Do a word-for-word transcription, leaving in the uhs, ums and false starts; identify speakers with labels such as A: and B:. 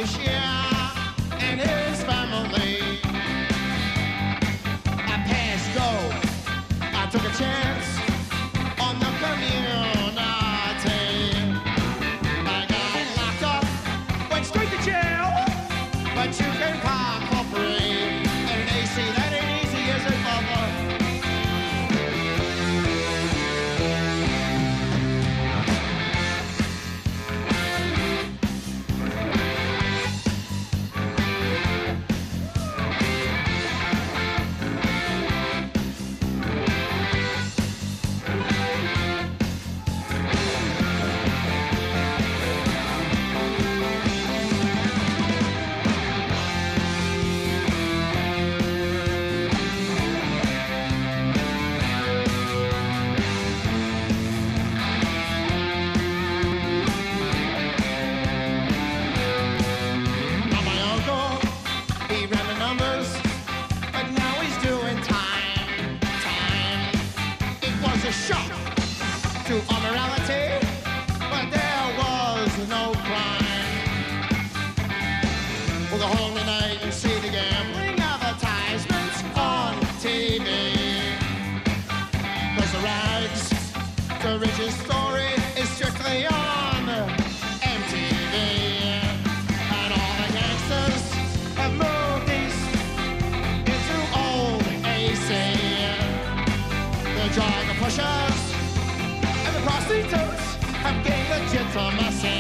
A: Bashir and his family. I passed go. I took a chance on the community. I got locked up, went straight to jail, but you can park for free. And an A C, that ain't easy, is it, mother? Shock to our morality, but there was no crime. Well, the whole night you see the gambling advertisements on T V. There's the rags, the richest story is strictly on M T V. And all the gangsters have moved east into old A C. The drug pushers and the prostitutes have gained legitimacy.